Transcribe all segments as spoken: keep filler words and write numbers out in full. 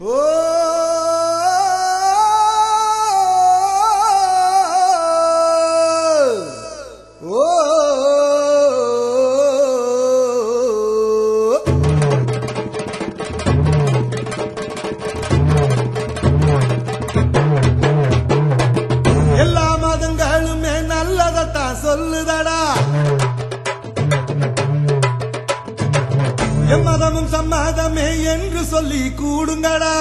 எல்லா மதங்களுமே நல்லதத்தான் சொல்லுதடா. எம்மதமும் சம்மதமே என்று சொல்லி கூடுங்கடா.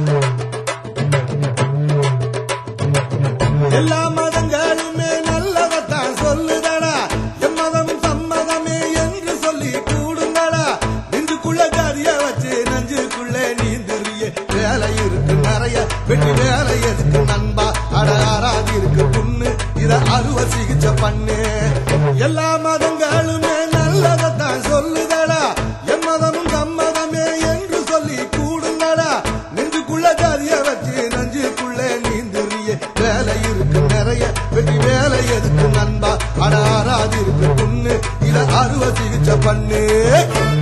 எல்லா மதங்களுமே நல்லதத்தான் சொல்லுதடா. எம்மதமும் சம்மதமே என்று சொல்லி கூடுங்கடா. நெஞ்சுக்குள்ள ஜாதிய வச்சு நஞ்சுக்குள்ளே நீந்திரிய வேலை இருக்கு நிறைய. வெட்டி வேலை எதுக்கு நண்பா? அட ஆராதி இருக்கு புண்ணு, இத அறுவ சிகிச்சை பண்ணு. எல்லா மதங்களுமே நல்லதத்தான் சொல்லுதடா. எம்மதமும் சம்மதமே என்று சொல்லி கூடுங்கடா. நெஞ்சுக்குள்ள ஜாதிய வச்சு நஞ்சுக்குள்ளே நீந்திரிய வேலை இருக்கு நிறைய. வெட்டி வேலை எதுக்கு நண்பா? அட ஆராதி இருக்கு புண்ணு, இத அறுவ சிகிச்சை பண்ணு.